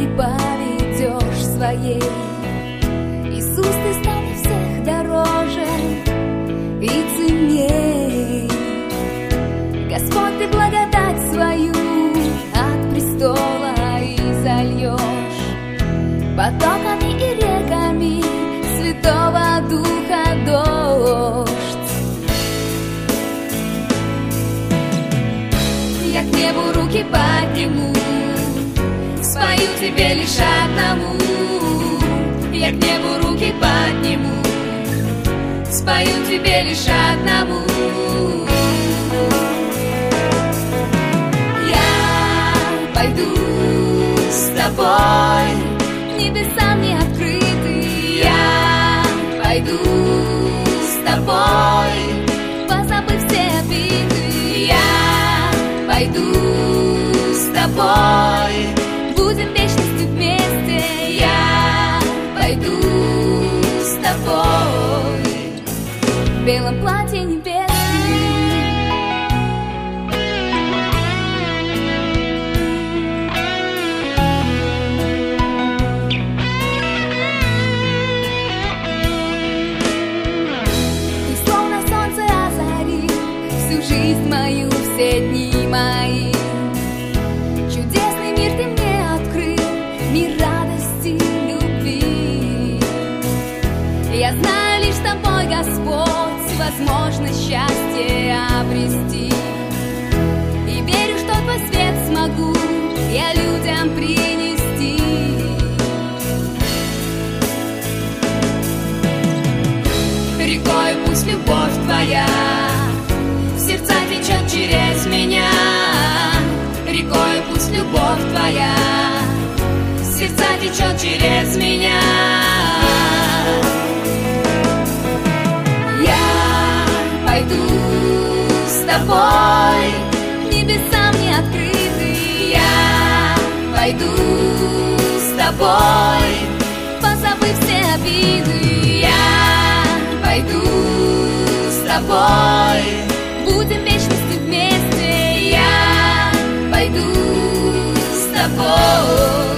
дорогой поведешь своей. Иисус, ты стал для всех дороже и ценней. Господь, ты благодать свою от престола изольешь потоками и реками Святого Духа дождь. Я к небу руки подниму, спою тебе лишь одному. Я к небу руки подниму, спою тебе лишь одному. Я пойду с тобой, небеса мне открыты. Я пойду с тобой, позабыв все обиды. Я пойду с тобой, будем вечностью вместе. Я пойду с тобой в белом платье небесном. Ты словно солнце озарил всю жизнь мою, все дни мои. Чудесный мир ты мне открыл, мир радости, любви. Я знаю, лишь с тобой, Господь, возможно счастье обрести. И верю, что твой свет смогу я людям принести. Рекой пусть любовь твоя в сердца течет через меня. Рекой пусть любовь твоя в сердца течет через меня. Я пойду с тобой, небеса мне открыты. Я пойду с тобой, позабыв все обиды. Я пойду с тобой, будем вечностью вместе. Я пойду с тобой.